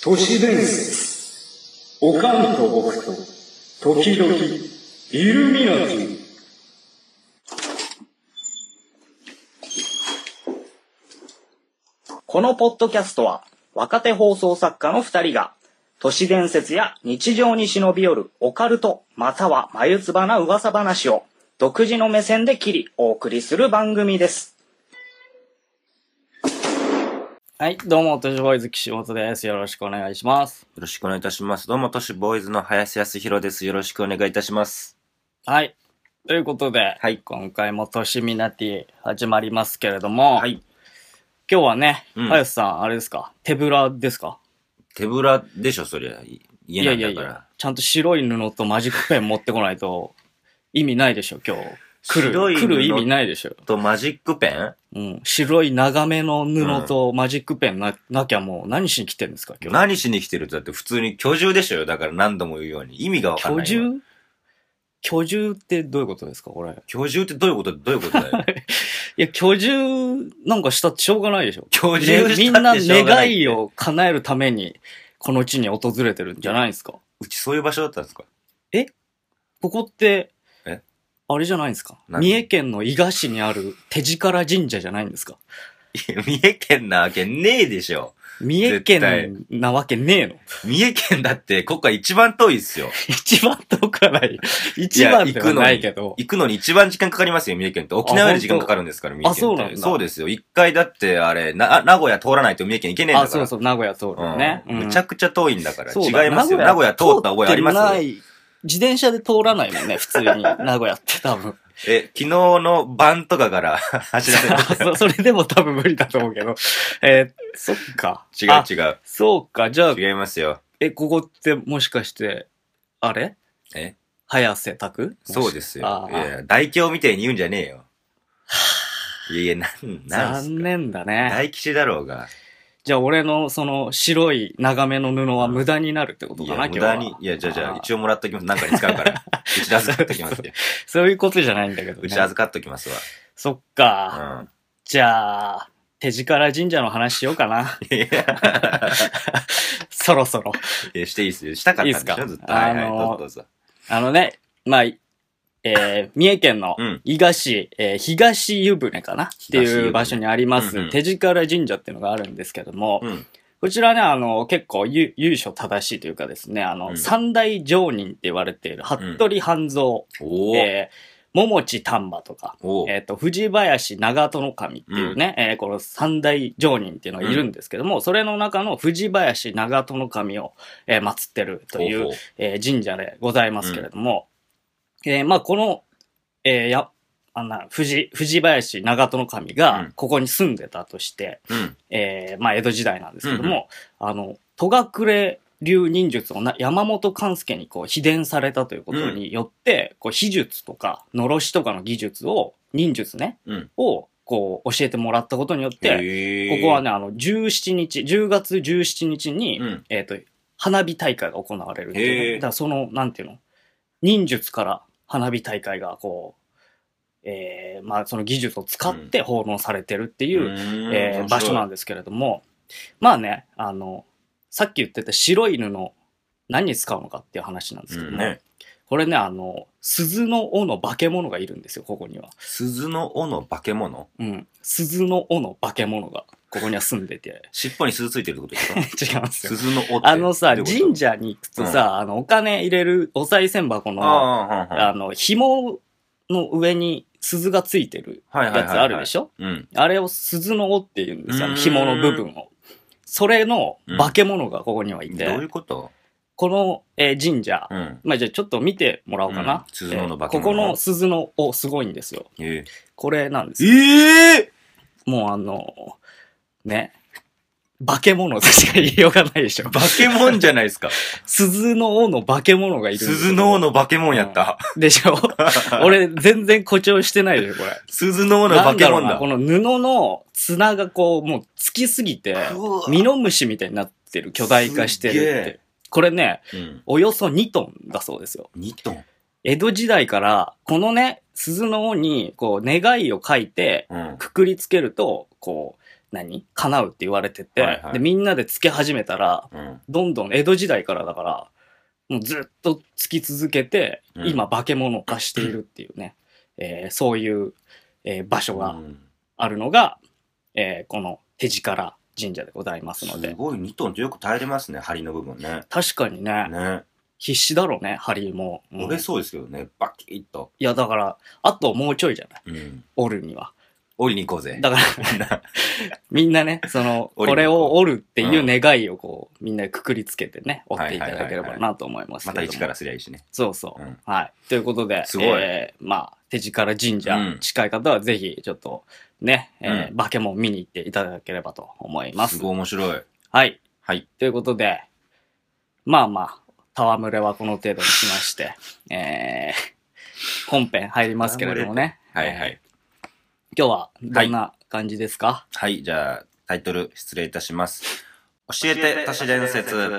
都市伝説、おかんと僕と、時々、イルミナティ。 このポッドキャストは、若手放送作家の2人が、都市伝説や日常に忍び寄るオカルト、または眉唾な噂話を、独自の目線で切り、お送りする番組です。はい、どうも、都市ボーイズ岸本です。よろしくお願いします。 よろしくお願いいたします。どうも、都市ボーイズの林康弘です。よろしくお願いいたします。 はい。ということで、 はい、 今回も都市ミナティ始まりますけれども、 はい。 今日はね、 林さん、あれですか、手ぶらですか？ 手ぶらでしょ、そりゃ。家なんだから。 ちゃんと白い布とマジックペン持ってこないと意味ないでしょ、今日。来る意味ないでしょ。 とマジックペン？ うん。白い長めの布とマジックペンなきゃもう何しに来てんですか、今日。 何しに来てるってだって普通に居住でしょよ。だから何度も言うように。意味がわかんない。 居住ってどういうことですか、これ。 居住ってどういうことだよ。 いや、居住なんかしたってしょうがないでしょ。 居住したってしょうがない。 みんな願いを叶えるために、この地に訪れてるんじゃないですか。 うちそういう場所だったんですか？ ここって、あれじゃないんですか？三重県の伊賀市にある手力神社じゃないんですか？ いや、三重県なわけねえでしょ。 三重県なわけねえの？ 三重県だってここが一番遠いっすよ。 一番遠くはない。一番ではないけど。 行くのに一番時間かかりますよ、三重県って。沖縄より時間かかるんですから、三重県って。 そうなんだ。 そうですよ。一回だってあれ、名古屋通らないと三重県行けねえんだから。 そう、名古屋通るね。 むちゃくちゃ遠いんだから。違いますよ。名古屋通った覚えありますよ。 自転車で通らないもんね、普通に。名古屋って多分。 昨日の晩とかから走らせてそれでも多分無理だと思うけど。そっか。 違う。 そうか、じゃあ。 違いますよ。ここってもしかして、あれ？早瀬拓？ そうですよ。いや、大凶みたいに言うんじゃねえよ。いや、 残念だね。 大吉だろうが。 じゃあ俺のその白い長めの布は無駄になるってことかな、今日は。 無駄に。いや、じゃあ一応もらっときます。なんかに使うから。うち預かっときますよ。 そういうことじゃないんだけどね。 うち預かっときますわ。 そっか。じゃあ、手力神社の話しようかな。そろそろ。 していいっすよ。したかったんでしょ、ずっと。はい、どうぞ。 まあ、三重県の伊賀市、東湯船かなっていう場所にあります、手力神社っていうのがあるんですけども、こちらね、結構由緒正しいというかですね、三大上人って言われている、服部半蔵、桃地丹波とか、藤林長門神っていうね、この三大上人っていうのがいるんですけども、それの中の藤林長門神を、祀ってるという、神社でございますけれども、まあ、この、藤林長門神が、ここに住んでたとして、まあ、江戸時代なんですけども、戸隠流忍術を山本勘助にこう秘伝されたということによって、こう秘術とか、のろしとかの技術を、忍術ね、を、こう、教えてもらったことによって、ここはね、10月17日に、花火大会が行われるっていう、ね。だからその、なんていうの、忍術から花火大会がこう、まあその技術を使って奉納されてるっていう、場所なんですけれども、まあね、さっき言ってた白い布、何に使うのかっていう話なんですけども、これね、鈴の尾の化け物がいるんですよ、ここには。 鈴の尾の化け物？ 鈴の尾の化け物が、ここには住んでて。 尻尾に鈴ついてるってことですか？ 違いますよ。 鈴の尾って。 神社に行くとさ、お金入れるお賽銭箱の、紐の上に鈴がついてるやつあるでしょ？あれを鈴の尾って言うんですよ、紐の部分を。それの化け物がここにはいて。 どういうこと？ この、神社、まあ、じゃあちょっと見てもらおうかな。 鈴の尾の化け物。 ここの鈴の尾すごいんですよ。これなんですよ。 もうね、化け物としか言いようがないでしょ。 化け物じゃないですか。 鈴の尾の化け物がいるんですよ。 鈴の尾の化け物やった。 でしょ俺全然誇張してないでしょ、これ。 鈴の尾の化け物だ。 この布の綱がこう、もうつきすぎて、ミノムシみたいになってる、巨大化してるって。これね、およそ2トンだそうですよ。 2トン？ 江戸時代から、このね、鈴の尾に、こう、願いを書いて、くくりつけると、こう、 叶うって言われてて、 はいはいで、みんなでつけ始めたら、どんどん江戸時代からだから、もうずっとつき続けて、今化け物化しているっていうね、そういう、場所があるのが、この手力神社でございますので。 すごい2トンとよく耐えれますね、針の部分ね。 確かにね。 ね。 必死だろうね、針も。 折れそうですけどね、バキッと。 いや、だから、あともうちょいじゃない。折るには。 折りに行こうぜ。 だからみんなね、これを折るっていう願いをこう、みんなでくくりつけてね、折っていただければなと思いますけども。 また一からすりゃいいしね。 そうそう。はい。ということで、 すごい。 まあ、手力神社、近い方はぜひ、ちょっと、ね、化け物見に行っていただければと思います。 すごい面白い。 はい。 はい。 ということで、まあまあ、戯れはこの程度にしまして、本編入りますけれどもね。 はいはい。 今日はどんな感じですか？ はい、じゃあタイトル失礼いたします。教えて都市伝説。はい。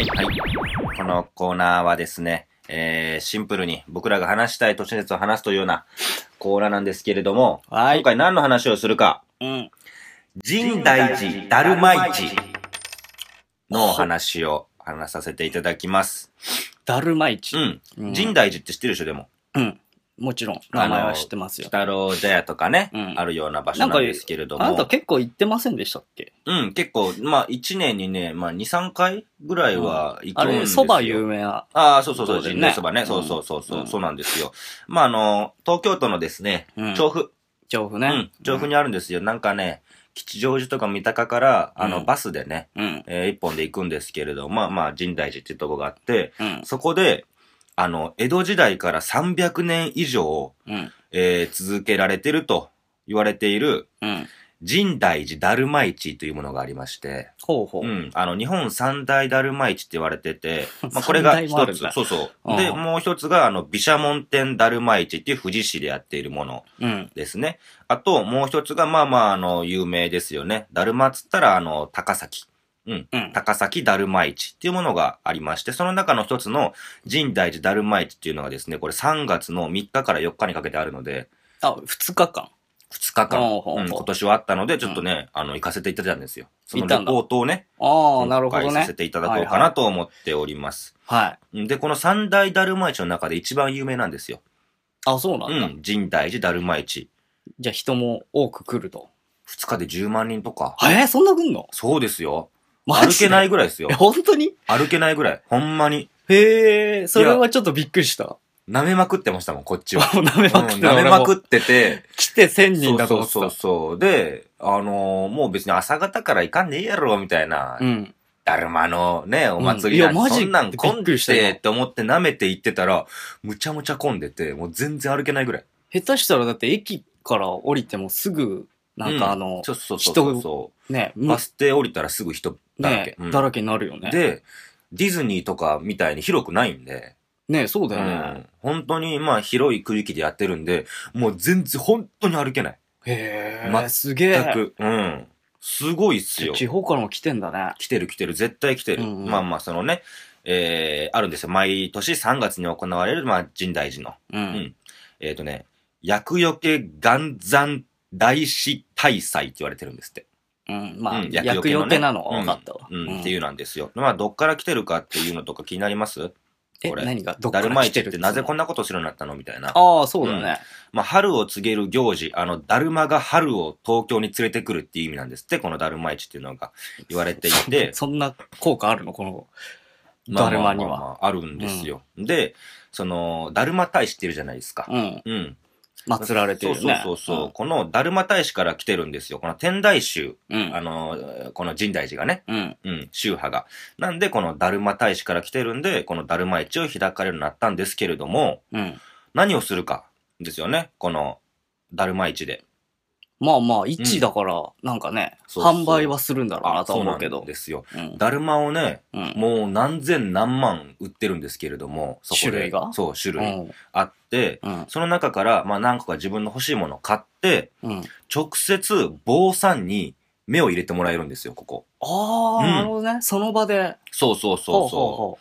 このコーナーはですね、シンプルに僕らが話したい都市伝説を話すというようなコーナーなんですけれども、今回何の話をするか。深大寺だるま市の話を話させていただきます。 だるま市。 深大寺って知ってるでしょ、でも。 もちろん、名前は知ってますよ。 北郎茶屋とかね、あるような場所なんですけれども。 あなた結構行ってませんでしたっけ？ 結構、まあ、1年にね、まあ、2、3回ぐらいは行くんですよ。 あれ、蕎麦有名な。 そう、神代蕎麦ね。そうなんですよ。まあ、東京都のですね、調布。 調布ね。 調布にあるんですよ。なんかね、吉祥寺とか三鷹から、バスでね、一本で行くんですけれど、まあ、深大寺っていうとこがあって、そこで、江戸時代から300年以上、続けられてると言われている、深大寺だるま市というものがありまして、日本三大だるま市って言われてて、まあ、これが一つ、そう。で、もう一つが、毘沙門天だるま市っていう富士市でやっているものですね。あと、もう一つが、有名ですよね。だるまっつったら、高崎。高崎だるま市っていうものがありまして、その中の一つの深大寺だるま市っていうのがですね、これ3月の3日から4日にかけてあるので。 2日間。 2日間。今年はあったので、ちょっとね、行かせていただいたんですよ。そのレポートをね、 なるほどね。 今回させていただこうかなと思っております。 はい。 で、この三大だるま市の中で一番有名なんですよ。 そうなんだ。 深大寺だるま市。 じゃあ人も多く来ると。 2日で10万人とか。 そんな来んの？ そうですよ。歩けないぐらいですよ。 本当に？ 歩けないぐらい。ほんまに。 へえ、それはちょっとびっくりした。 舐めまくってましたもん、こっちは。 舐めまくってて。 来て1000人だと思ってた。 そう。で、もう別に朝方から行かんでいいやろ、みたいな。だるまのね、お祭りなんて、そんなん混んでって思って舐めて行ってたら、むちゃむちゃ混んでて、もう全然歩けないぐらい。 下手したらだって駅から降りてもすぐ、なんかそう。ね。バス停降りたらすぐ人だらけ。 だらけになるよね。 で、ディズニーとかみたいに広くないんで。 ね、そうだよね。 本当に広い区域でやってるんで、もう全然本当に歩けない。 へえ、すげえ。 全く。すごいっすよ。 地方からも来てんだね。 来てる、絶対来てる。そのね、あるんですよ。毎年3月に行われる、深大寺の。厄除け元山大師大祭って言われてるんですって。 厄除けなのは分かったわ。 っていうなんですよ。どっから来てるかっていうのとか気になります？ 何がどっから来てる？だるま市ってなぜこんなことするようになったのみたいな。 そうだね。 春を告げる行事、だるまが春を東京に連れてくるっていう意味なんですって、このだるま市っていうのが言われていて。 そんな効果あるの？この、だるまには。 あるんですよ。で、だるま大使っているじゃないですか。 祀られてるね。 そう。このだるま大使から来てるんですよ。この天台宗。この深大寺がね。宗派が。なんで、このだるま大使から来てるんで、このだるま市を開かれるようになったんですけれども、何をするかですよね。このだるま市で。 市だから、なんかね、販売はするんだろうなと思うけど。 そうなんですよ。だるまをね、もう何千何万売ってるんですけれども、そこで。 種類が？ そう、種類あって、その中から、何個か自分の欲しいものを買って、直接、坊さんに目を入れてもらえるんですよ、ここ。 なるほどね。その場で。 そう。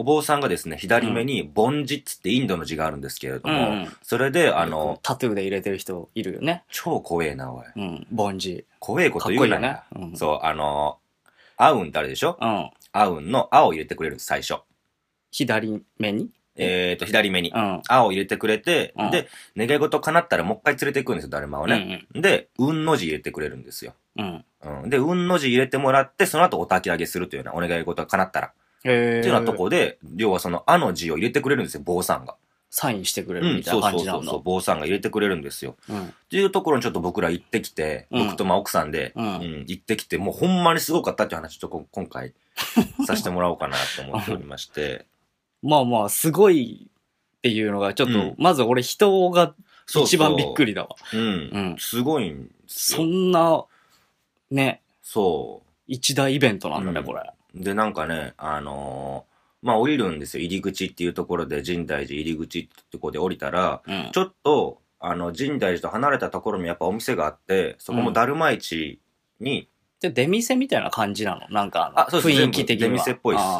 お坊さんがですね、左目に梵字っつってインドの字があるんですけれども、それでタトゥーで入れてる人いるよね。 超怖えな、おい。 梵字。 怖えこと言うなよ。そう、アウンってあるでしょ？アウンの青を入れてくれるんです、最初。 左目に左目に。青を入れてくれて、で、願い事叶ったらもう一回連れて行くんですよ、だるまをね。で、運の字入れてくれるんですよ。で、運の字入れてもらって、その後お焚き上げするというようなお願い事が叶ったら。っていうようなとこで、要はその、あの字を入れてくれるんですよ、坊さんが。 サインしてくれるみたいな感じなんだ。 そう、坊さんが入れてくれるんですよ。っていうところにちょっと僕ら行ってきて、僕と奥さんで、行ってきて、もうほんまにすごかったっていう話、ちょっと今回、させてもらおうかなと思っておりまして。 まあまあ、すごいっていうのが、ちょっと、まず俺人が一番びっくりだわ。 すごいんですよ。そんな、ね。 そう。 一大イベントなんだね、これ。 で、なんかね、まあ降りるんですよ。入り口っていうところで、深大寺入り口ってところで降りたら、ちょっと、深大寺と離れたところにやっぱお店があって、そこもだるま市に、 で、出店みたいな感じなのなんか、雰囲気的には。 出店っぽいです。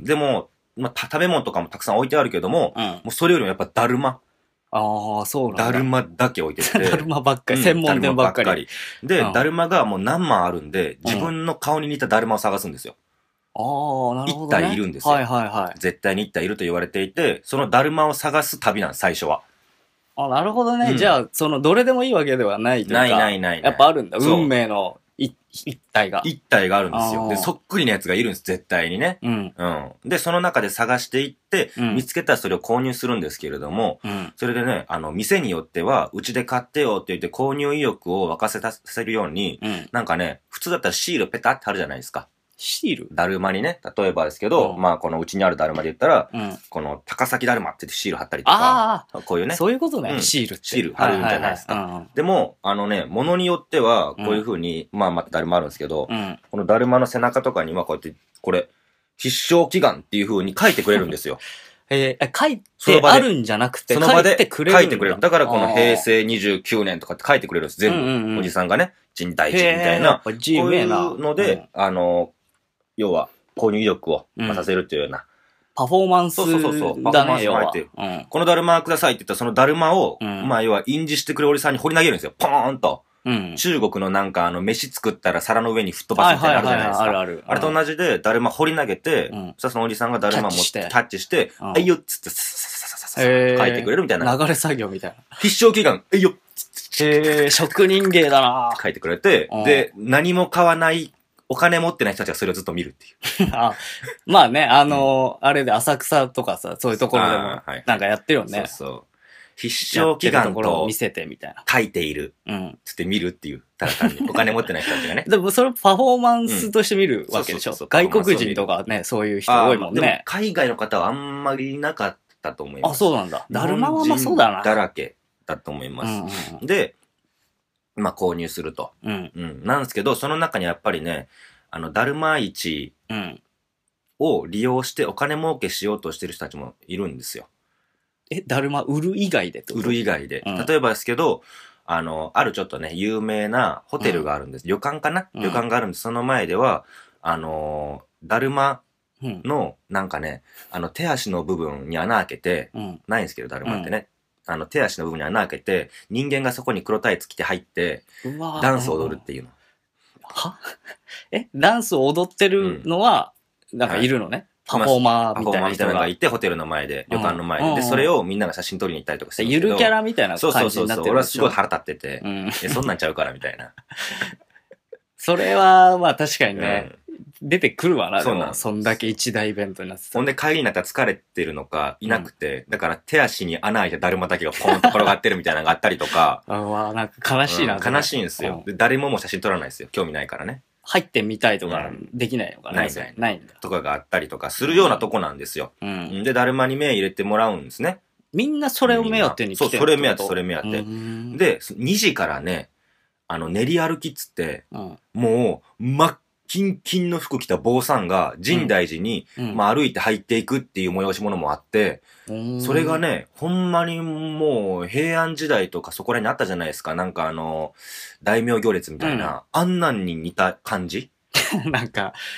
でも、まあ、食べ物とかもたくさん置いてあるけども、もうそれよりもやっぱだるま。 ああ、そうなんだ。 だるまだけ置いてて。 だるまばっかり、専門店ばっかり。 で、だるまがもう何万あるんで、自分の顔に似ただるまを探すんですよ。 ああ、なるほど。 一体いるんですよ。 はいはいはい。 絶対に一体いると言われていて、そのだるまを探す旅なんです、最初は。 あ、なるほどね。じゃあ、どれでもいいわけではないというか。ない。やっぱあるんだ。運命の一体が。 一体があるんですよ。で、そっくりなやつがいるんです、絶対にね。で、その中で探していって、見つけたらそれを購入するんですけれども、それでね、店によっては、うちで買ってよって言って購入意欲を沸かせさせるように、なんかね、普通だったらシールペタって貼るじゃないですか。 シールだるまにね、例えばですけど、まあこのうちにあるだるまで言ったら、この高崎だるまって言ってシール貼ったりとか、こういうね。 そういうことね、シールって。 シール貼るんじゃないですか。でも、ものによっては、こういう風に、まあまただるまあるんですけど、このだるまの背中とかにはこうやって、これ、必勝祈願っていう風に書いてくれるんですよ。 書いてあるんじゃなくて、 その場で書いてくれる。 書いてくれる。だからこの平成29年とかって書いてくれるんです。全部、おじさんがね、陳大寺みたいな。こういうので、要は、購入意欲をさせるっていうような。 パフォーマンスだね、要は。 このだるまくださいって言ったら、そのだるまを、まあ要は、印字してくれるおじさんに掘り投げるんですよ。ポーンと。中国のなんか飯作ったら皿の上に吹っ飛ばすみたいなのあるじゃないですか。あれと同じで、だるま掘り投げて、そのおじさんがだるま持ってキャッチして、えいよっつって、書いてくれるみたいな。 流れ作業みたいな。 必勝祈願、えいよっ職人芸だな書いてくれて、で、何も買わない、お金持ってない人たちがそれをずっと見るっていう。 まあね、あれで浅草とかさ、そういうところでも、なんかやってるよね。 そうそう。必勝祈願と見せてみたいな。 書いている。つって見るっていう。ただ単に。お金持ってない人たちがね。 でもそれパフォーマンスとして見るわけでしょ。外国人とかね、そういう人多いもんね。でも海外の方はあんまりいなかったと思います。 あ、そうなんだ。だるまはまあそうだな。 だらけだと思います。で、まあ購入すると。なんですけど、その中にやっぱりね、だるま市を利用してお金儲けしようとしてる人たちもいるんですよ。 だるま売る以外でってこと？ 売る以外で。例えばですけど、あるちょっとね、有名なホテルがあるんです。旅館かな？旅館があるんです。その前では、だるまの、なんかね、手足の部分に穴開けて、ないんですけど、だるまってね。手足の部分に穴開けて、人間がそこに黒タイツ着て入って、ダンスを踊るっていうの。 はダンスを踊ってるのは、なんかいるのね。パフォーマーみたいな人がいて、ホテルの前で、旅館の前で。で、それをみんなが写真撮りに行ったりとかしてるんですけど。 ゆるキャラみたいな感じになってる。 そう。俺はすごい腹立ってて、そんなんちゃうからみたいな。 それは、まあ確かにね、出てくるわな、でも。そんだけ一大イベントになってた。 ほんで帰りになったら疲れてるのか、いなくて、だから手足に穴開いただるまだけがポンと転がってるみたいなのがあったりとか。 なんか悲しいな。 悲しいんですよ。で、誰ももう写真撮らないですよ。興味ないからね。 入ってみたいとかできないのかな、ないんだ。 とかがあったりとかするようなとこなんですよ。で、だるまに目入れてもらうんですね。 みんなそれを目当てに来てる。 そう、それ目当て、それ目当て。で、2時からね、練り歩きっつって、もう、真っキンキンの服着た坊さんが深大寺に、まあ歩いて入っていくっていう催し物もあって、それがね、ほんまにもう平安時代とかそこらにあったじゃないですか。なんか大名行列みたいな、あんなんに似た感じなんか、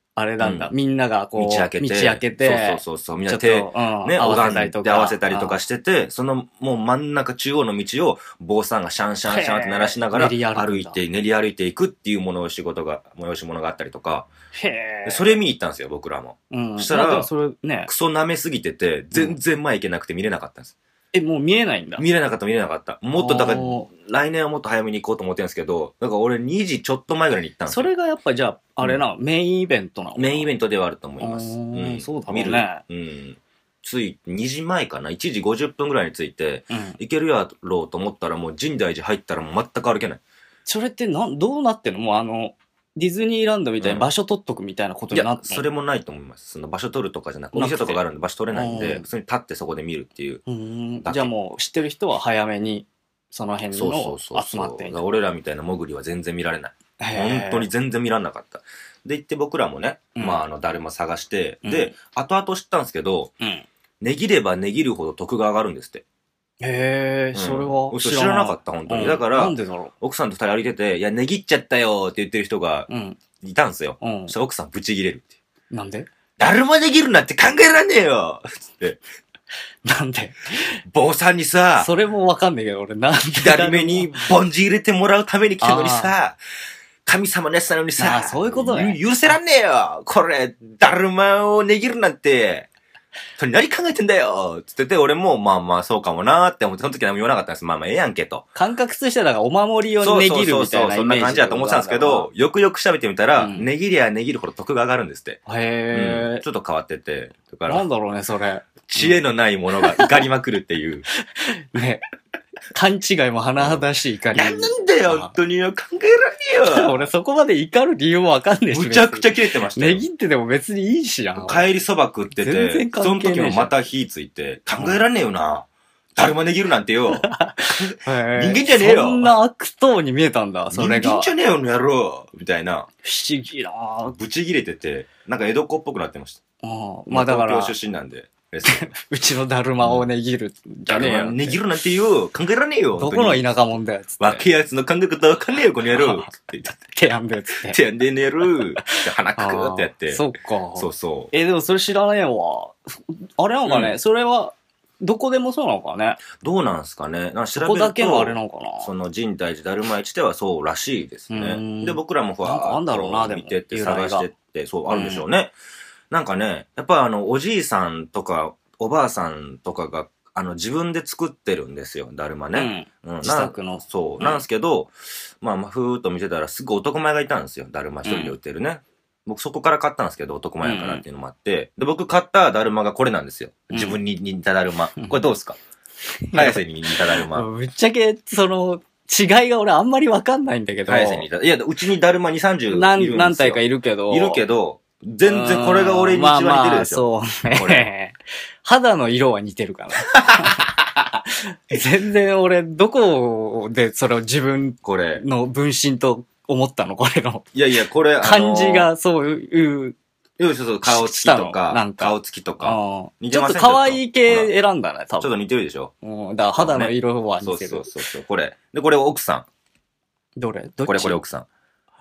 あれなんだ。みんながこう、 道開けて。そう。みんな手、ね、 拝んだりとか。 合わせたりとかしてて、そのもう真ん中中央の道を坊さんがシャンシャンシャンって鳴らしながら練り歩いていくっていう催し物があったりとか。それ見に行ったんですよ、僕らも。そしたら、クソ舐めすぎてて、全然前行けなくて見れなかったんです。 もう見えないんだ。 見れなかった。もっと、だから、来年はもっと早めに行こうと思ってるんですけど、だから俺2時ちょっと前ぐらいに行ったんですよ。 それがやっぱじゃあ、あれな、メインイベントなの？ メインイベントではあると思います。 そうだね。 つい2時前かな ?1 時50分ぐらいに着いて、行けるやろうと思ったらもう深大寺入ったらもう全く歩けない。 それってどうなってんの？もうディズニーランドみたいに場所取っとくみたいなことになっていや、それもないと思います。その場所取るとかじゃなくて、お店とかがあるんで場所取れないんで、普通に立ってそこで見るっていう。 じゃあもう知ってる人は早めにその辺の集まって俺らみたいな潜りは全然見られない。本当に全然見られなかった。で、行って僕らもね、だるま探して、で、後々知ったんですけど、値切れば値切るほど得が上がるんですって。 へえ、それは知らなかった、本当に。だから、奥さんと二人歩いてて、いや、値切っちゃったよって言ってる人がいたんですよ。そしたら奥さんブチ切れるって。 なんで？ だるま値切るなんて考えらんねえよつって。 なんで？ 坊さんにさ、 それもわかんねえけど、俺なんで左目にボンジ入れてもらうために来たのにさ、神様のやつなのにさ、 そういうことね。 許せらんねえよこれ、だるまを値切るなんて、何考えてんだよつってて、俺もそうかもなーって思って、その時は何も言わなかったんです。ええやんけと。 感覚としてはだからお守りを値切るみたいなイメージ。 そんな感じだと思ってたんですけど、よくよく調べてみたら、値切りゃ値切るほど得が上がるんですって。 へー。 ちょっと変わってて。 だからなんだろうね、それ。 知恵のないものが怒りまくるっていう。 ね。勘違いも甚だしい怒り。 なんだよ、本当によ。考えられねえよ。 俺そこまで怒る理由もわかんねえし。 むちゃくちゃ切れてましたよ。 値切ってても別にいいしやん。 帰りそば食ってて、 全然関係ねえその時もまた火ついて、考えられねえよな。だるま値切るなんてよ。人間じゃねえよ。 そんな悪党に見えたんだ、それが。 人間じゃねえよ、の野郎。みたいな。 不思議なぁ。 ブチ切れてて、なんか江戸っ子っぽくなってました。 だから。 東京出身なんで。 うちのだるまを値切る。 じゃねえよ。値切るなんてよ。考えられねえよ。 どこの田舎者だよ。 若いやつの考え方わかんねえよ、この野郎。 手やんでよ、つって。 手やんでねえろ。鼻くくってやって。 そっか。 そう。 でもそれ知らねえわ。あれなんかね、それは、どこでもそうなのかね。 どうなんすかね。 そこだけのあれなのかな。 その深大寺だるま市ではそうらしいですね。で、僕らも見てって探してって、そう、あるんでしょうね。なんかね、やっぱおじいさんとか、おばあさんとかが、自分で作ってるんですよ、だるまね。 自作の。 そう。なんですけど、ふーっと見てたらすぐ男前がいたんですよ、だるま一人で売ってるね。僕そこから買ったんですけど、男前やからっていうのもあって。で、僕買っただるまがこれなんですよ。自分に似ただるま。これどうですか？早瀬に似ただるま。 ぶっちゃけ、違いが俺あんまりわかんないんだけど。 早瀬に似た。いや、うちにだるま2、30いるんですよ。 何体かいるけど。 全然これが俺に一番似てるでしょ。 そうね。肌の色は似てるかな。全然俺、どこでそれを自分の分身と思ったのこれの。 いや、これ、 感じがそういう。 そう顔つきとか、顔つきとか。 ちょっと可愛い系選んだね、多分。 ちょっと似てるでしょ。 だから肌の色は似てる。 そう。これ。で、これ奥さん。 どれこれ奥さん。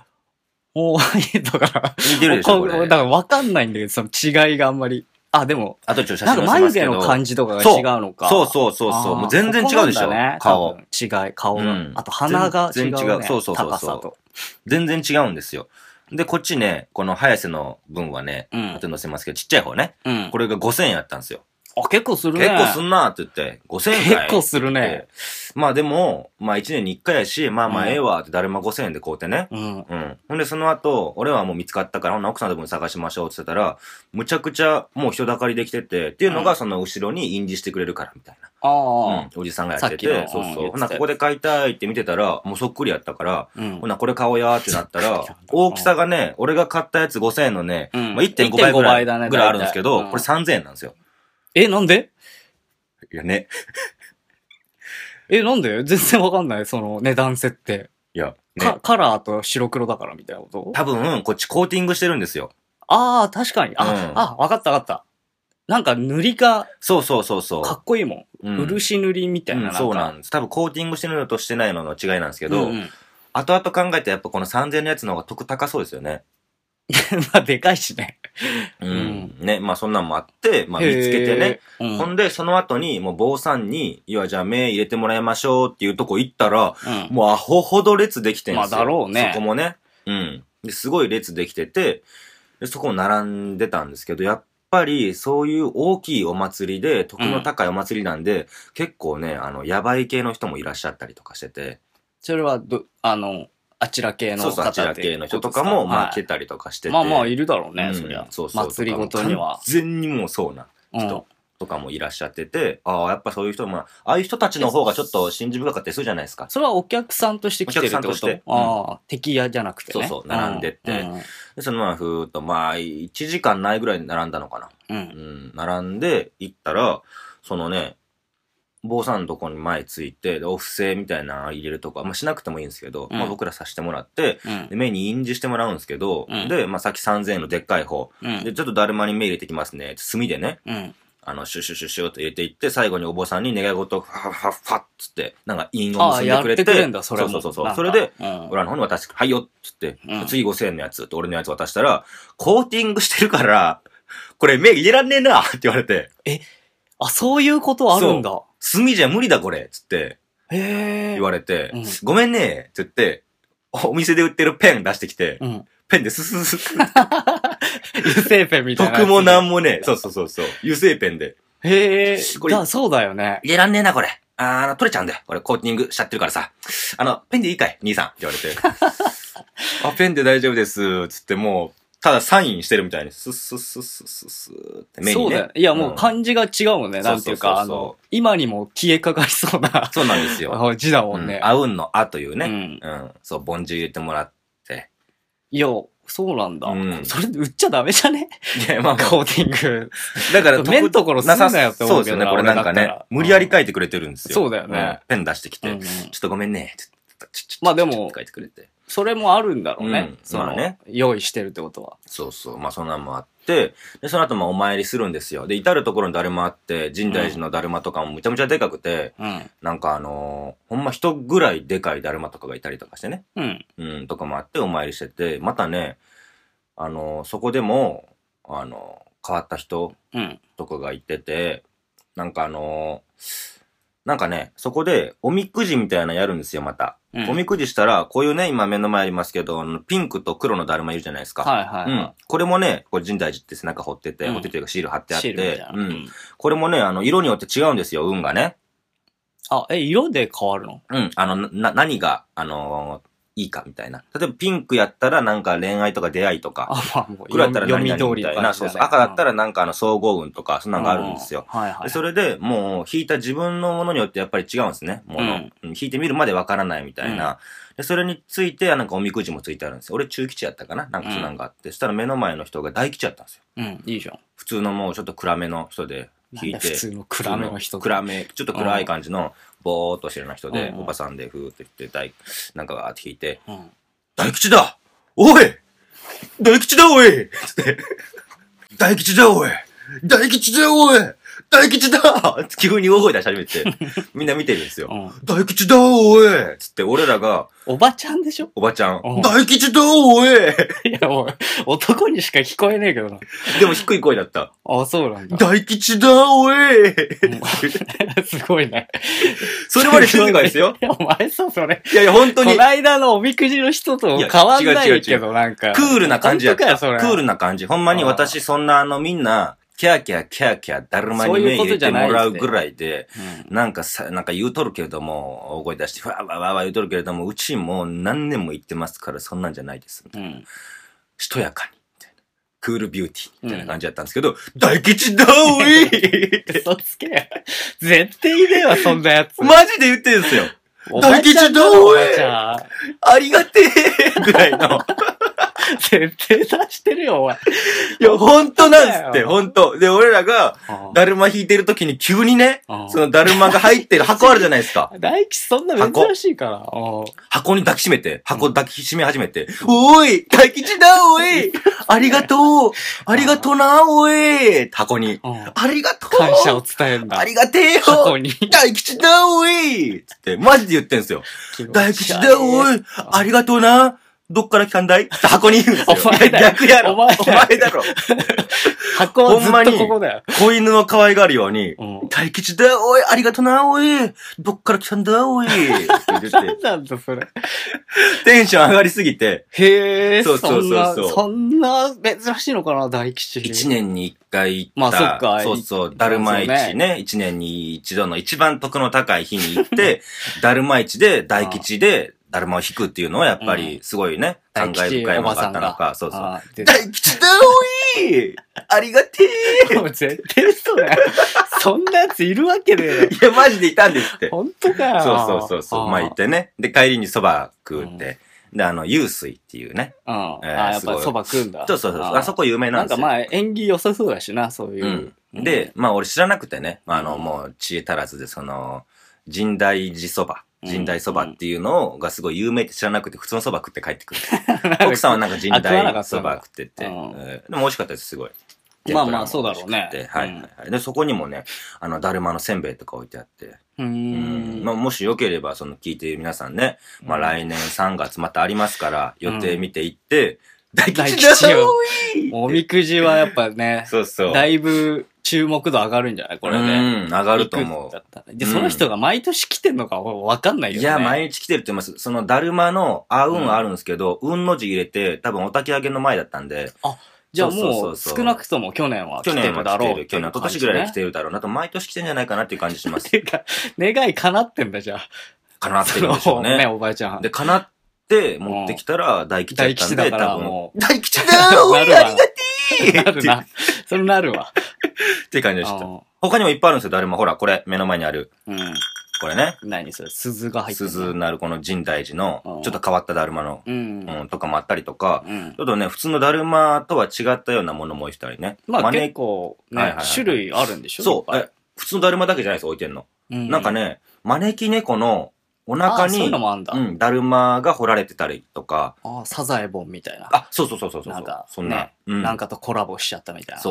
だから、 似てるでしょ、これ。 だから分かんないんだけど、その違いがあんまり。でも、 あとちょっと写真なんか眉毛の感じとかが違うのか。 そう。もう全然違うでしょ、顔。 顔が。あと鼻が違う、ね。 全然違う。そう。 高さと。 全然違うんですよ。で、こっちね、この早瀬の分はね、あと載せますけど、ちっちゃい方ね。これが5000円やったんですよ。 結構するね。 結構すんなって言って、5000円かい。 結構するね。 でも、1年に1回やし、ええわってだるま5000円で買うてね。ほんで、その後、俺はもう見つかったから、奥さんの分探しましょうって言ってたら、むちゃくちゃもう人だかりできてて、っていうのがその後ろに印字してくれるから、みたいな。おじさんがやってて、そう。ほな、ここで買いたいって見てたら、もうそっくりやったから、ほな、これ買おうやってなったら、大きさがね、俺が買ったやつ5000円のね、1.5 倍ぐらいあるんですけど、これ3000円なんですよ。 なんで？ いやね。 なんで？全然わかんない、その値段設定。 いや、 カラーと白黒だからみたいなこと？ 多分、こっちコーティングしてるんですよ。 確かに。わかった。なんか塗りが。 そう。 かっこいいもん。漆塗りみたいな。 そうなんです。多分コーティングしてるのとしてないのの違いなんですけど、後々考えてやっぱこの3000円のやつの方が得高そうですよね。 まあ、でかいしね。 ね、まあそんなんもあって、まあ見つけてね。ほんで、その後に、もう坊さんに、いや、じゃあ目入れてもらいましょうっていうとこ行ったら、もうアホほど列できてんすよ。 まあだろうね。 そこもね。すごい列できてて、でそこも並んでたんですけど、やっぱりそういう大きいお祭りで、時の高いお祭りなんで、結構ね、やばい系の人もいらっしゃったりとかしてて。 それはあちら系の方そうそう、あちら系の人とかも、まあ来たりとかしてて。 まあまあいるだろうね、そりゃ。 そうそう。 祭りごとには。 完全にもうそうな人とかもいらっしゃってて、ああ、やっぱそういう人も、ああいう人たちの方がちょっと信じ深かったりするじゃないですか。 それはお客さんとして来てるってこと？お客さんとして。ああ、敵屋じゃなくてね。 そうそう、並んでって。で、そのままふーっと、まあ、1時間ないぐらい並んだのかな。並んで行ったら、そのね、坊さんのとこに前ついて、お布施みたいな入れるとか、まあしなくてもいいんですけど、まあ僕らさせてもらって、で目に印字してもらうんですけど、で、まあさっき3000円のでっかい方、で、ちょっとだるまに目入れてきますね、墨でね、シュシュシュシュと入れていって、最後にお坊さんに願い事、ファッファッファッつって、なんか印を結んでくれて、 それもそう。それで、俺らの方に渡して、はいよっつって、次5000円のやつって俺のやつ渡したら、コーティングしてるから、これ目入れらんねえなって言われて。 あ、そういうことあるんだ。 墨じゃ無理だこれつって、言われて、ごめんねって言って、お店で売ってるペン出してきて、ペンでスススス。 油性ペンみたいな。 得もなんもね、そう。油性ペンで。 そうだよね。 入れらんねえなこれ。取れちゃうんだよ。これコーティングしちゃってるからさ。ペンでいいかい兄さんって言われて。ペンで大丈夫です。つってもう、ただサインしてるみたいに、スッスッスッスッスッスッって目にね。 そうだよ。いや、もう漢字が違うもんね。なんていうか、今にも消えかかりそうな。 そうなんですよ。 字だもんね。 あうんのあというね。そう、ボンジ入れてもらって。 いや、そうなんだ。それ売っちゃダメじゃね？ いや、まあ。 コーティング。 だから、 目のところすんなよって思うけど。 そうですよね。これなんかね、無理やり書いてくれてるんですよ。 そうだよね。 ペン出してきて、ちょっとごめんね。 まあでも、 書いてくれて。 それもあるんだろうね。 まあね。 用意してるってことは。 そう。まあそんなんもあって、で、その後まあお参りするんですよ。で、至るところにだるまあって、深大寺のだるまとかもむちゃむちゃでかくて、なんかほんま人ぐらいでかいだるまとかがいたりとかしてね。とかもあってお参りしてて、またね、そこでも、変わった人とかがいてて、なんかね、そこで、おみくじみたいなのやるんですよ、また。おみくじしたら、こういうね、今目の前ありますけど、ピンクと黒のだるまいるじゃないですか。これもね、これ深大寺って背中彫ってて、彫ってというかシール貼ってあって、これもね、色によって違うんですよ、運がね。 色で変わるの？ 何が、いいかみたいな。例えばピンクやったらなんか恋愛とか出会いとか、黒やったら何々みたいな、そう赤だったらなんか総合運とか、そんなのがあるんですよ。それでもう引いた自分のものによってやっぱり違うんですね。引いてみるまでわからないみたいな。でそれについてなんかおみくじもついてあるんですよ。俺中吉やったかななんかそんなんがあって。そしたら目の前の人が大吉やったんですよ。 いいじゃん。 普通のもうちょっと暗めの人で引いて。 普通の暗めの人。 暗め、ちょっと暗い感じのぼーっとしてるような人で、おばさんでふーっと言って、なんかがーって引いて、大吉だおい大吉だおいつって、大吉だおい大吉だおい大吉だ急に大声出し始めて、みんな見てるんですよ。大吉だおいつって俺らが、 おばちゃんでしょ？ おばちゃん。大吉だおいいやもう、男にしか聞こえねえけどな。 でも低い声だった。 そうなんだ。 大吉だおいすごいね。 それまで静かですよ。 いや、お前さ、それ。 いや、本当に。 この間のおみくじの人と変わんないけど、なんか。 クールな感じやった。クールな感じ。ほんまに私、そんなみんな、キャーキャー、だるまに目入れてもらうぐらいで、なんか言うとるけれども、大声出して、わーわーわー言うとるけれども、うちもう何年も言ってますから、そんなんじゃないです。しとやかに。クールビューティーみたいな感じだったんですけど、大吉だおい嘘つけ。絶対いねえわ、そんなやつ。 マジで言ってるんですよ。大吉だおいありがてえぐらいの。 絶対出してるよ、お前。 いや、ほんとなんすって、ほんと。で、俺らが、だるま引いてる時に急にね、そのだるまが入ってる箱あるじゃないですか。 大吉そんな珍しいから。 箱に抱きしめて、箱抱きしめ始めて、おい大吉だおいありがとうありがとなおい箱に、ありがとう感謝を伝えるんだ。 ありがてえよ箱に。 大吉だおいつって、マジで言ってんすよ。大吉だおいありがとうなどっから来たんだいって箱に言うんですよ。 お前だよ。 逆やろ。 お前だろ。 箱はずっとここだよ。 子犬を可愛がるように、 うん、 大吉だ、おい、ありがとな、おい。どっから来たんだ、おい。って言って。 何なんだ、それ。 テンション上がりすぎて。 へえ、 そう。 そんな珍しいのかな、大吉。 1年に1回行った。 まあそっか。 そう、だるま市ね。1年に一度の一番得の高い日に行って、だるま市で大吉で、だるまを引くっていうのはやっぱりすごいね、感慨深いものがあったのか。そう。大吉だおいありがてえもう絶対嘘だよ。そんなやついるわけねえよ。 いや、マジでいたんですって。 本当かよ。 そう。まあ行ってね。で、帰りに蕎麦食うって。で、湧水っていうね。 やっぱ蕎麦食うんだ。 そう。あそこ有名なんですよ。 なんかまあ縁起良さそうだしな、そういう。 で、まあ俺知らなくてね。もう知恵足らずで、深大寺蕎麦。深大蕎麦っていうのがすごい有名って知らなくて、普通の蕎麦食って帰ってくる。奥さんはなんか深大蕎麦食ってて。でも美味しかったです、すごい。 まあそうだろうね。 はい。で、そこにもね、だるまのせんべいとか置いてあって。まあもしよければ、聞いている皆さんね、まあ来年3月またありますから、予定見ていって、大吉だよおみくじはやっぱね、 そう。 だいぶ注目度上がるんじゃないこれね。 上がると思う。 で、その人が毎年来てんのかわかんないよね。 いや、毎日来てるって言います。そのだるまの、運はあるんですけど、運の字入れて、多分お焚き上げの前だったんで。 あ、じゃあもう少なくとも去年は来てるだろう。 去年、今年ぐらい来てるだろうなと、毎年来てんじゃないかなっていう感じします。 てか、願い叶ってんだじゃあ。 叶ってるんでしょうね。 おばあちゃん。 で、叶って持ってきたら大吉だったんで、多分。大吉だーなるわ。 ありがてーなるな。それなるわ。 っていう感じでした。他にもいっぱいあるんですよ、だるま。ほら、これ、目の前にある。これね。 何それ、鈴が入ってる。 鈴なるこの深大寺の、ちょっと変わっただるまの、とかもあったりとか、ちょっとね、普通のだるまとは違ったようなものも置いてたりね。 まあ結構、ね、種類あるんでしょそう。普通のだるまだけじゃないです、置いてんの。なんかね、招き猫のお腹に、だるまが彫られてたりとか。 サザエボンみたいな。 そう。 なんか、 そんな。 なんかとコラボしちゃったみたいな。 そう。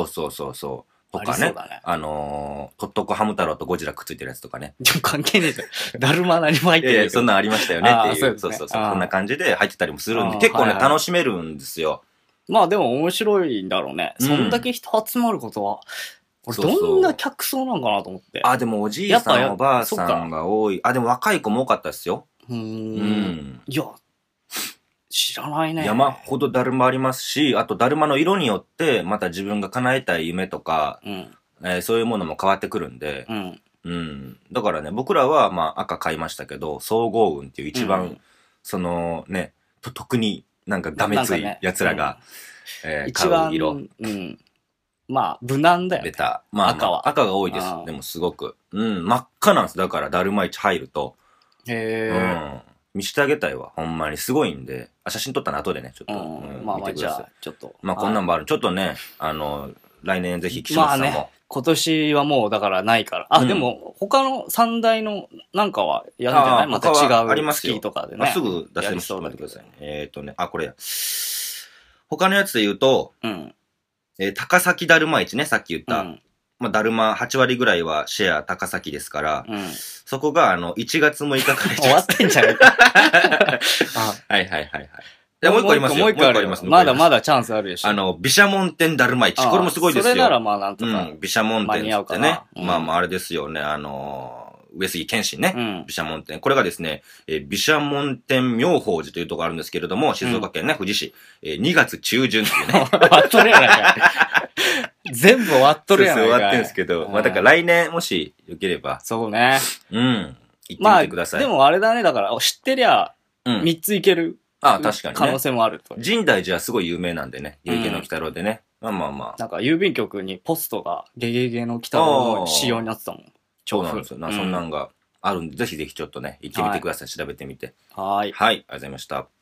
とかね。とっとこハム太郎とゴジラくっついてるやつとかね。 関係ねえじゃん。だるま何も入ってる。 そんなんありましたよねっていう。そう。そんな感じで入ってたりもするんで、結構ね、楽しめるんですよ。 まあでも面白いんだろうね。そんだけ人集まることは、俺どんな客層なんかなと思って。 でもおじいさんおばあさんが多い。でも若い子も多かったですよ。 いや、知らないね。 山ほどだるまありますし、あとだるまの色によって、また自分が叶えたい夢とか、そういうものも変わってくるんで、だからね、僕らはまあ赤買いましたけど、総合運っていう一番、特になんかダメつい奴らが、買う色。 まあ、無難だよね。 まあ、赤は。赤が多いです。でもすごく。真っ赤なんです。だから、だるま市入ると。見してあげたいわ。ほんまに。すごいんで。写真撮ったの後でね、ちょっと。 まあ、じゃあ、ちょっと。 まあ、こんなんもある。ちょっとね、来年ぜひ岸本さんも。まあね、 今年はもうだからないから。でも、他の三大のなんかはやるんじゃないまた違うスキーとかでね。 すぐ出せます。待ってくださいね。これや。他のやつで言うと、高崎だるま市ね、さっき言った。まあ、だるま8割ぐらいはシェア高崎ですから、そこが1月6日から終わってんじゃねえか。 はい。もう一個ありますよ。もう一個あります。 まだまだチャンスあるでしょ。 毘沙門天だるま市。これもすごいですよ。 それならまあなんとか。 毘沙門天ってね。まああれですよね。上杉謙信ね。毘沙門天。これがですね、毘沙門天妙法寺というところあるんですけれども、静岡県ね、富士市、2月中旬っていうね。 終わっとるやないかい。全部終わっとるやないかい。 終わってるんですけど、まあだから来年もしよければ。 そうね。 行ってみてください。 でもあれだね、だから知ってりゃ、3ついける。 確かにね。 可能性もあると。 深大寺はすごい有名なんでね。ゲゲゲの鬼太郎でね。まあ。 なんか郵便局にポストがゲゲゲの鬼太郎の仕様になってたもん。 そうなんですよ。そんなんがあるんで、ぜひぜひちょっとね、行ってみてください。調べてみて。 はい。 ありがとうございました。